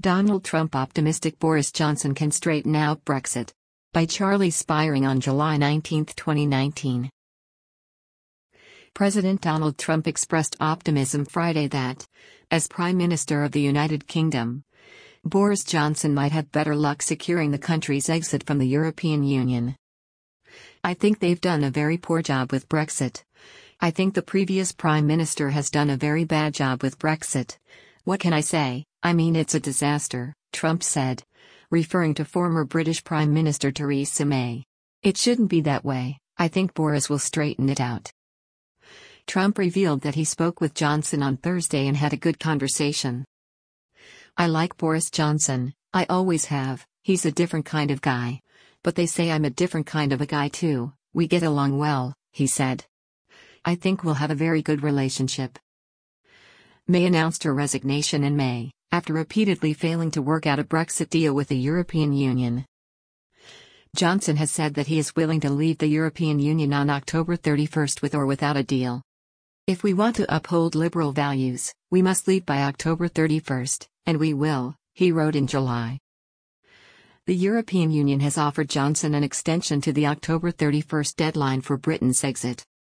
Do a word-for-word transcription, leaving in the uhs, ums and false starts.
Donald Trump optimistic Boris Johnson can straighten out Brexit. By Charlie Spiring on July nineteenth, twenty nineteen. President Donald Trump expressed optimism Friday that, as Prime Minister of the United Kingdom, Boris Johnson might have better luck securing the country's exit from the European Union. "I think they've done a very poor job with Brexit. I think the previous Prime Minister has done a very bad job with Brexit. What can I say? I mean, it's a disaster," Trump said, referring to former British Prime Minister Theresa May. "It shouldn't be that way. I think Boris will straighten it out." Trump revealed that he spoke with Johnson on Thursday and had a good conversation. "I like Boris Johnson, I always have. He's a different kind of guy. But they say I'm a different kind of a guy too. We get along well," he said. "I think we'll have a very good relationship." May announced her resignation in May, after repeatedly failing to work out a Brexit deal with the European Union. Johnson has said that he is willing to leave the European Union on October thirty-first with or without a deal. "If we want to uphold liberal values, we must leave by October thirty-first, and we will," he wrote in July. The European Union has offered Johnson an extension to the October thirty-first deadline for Britain's exit.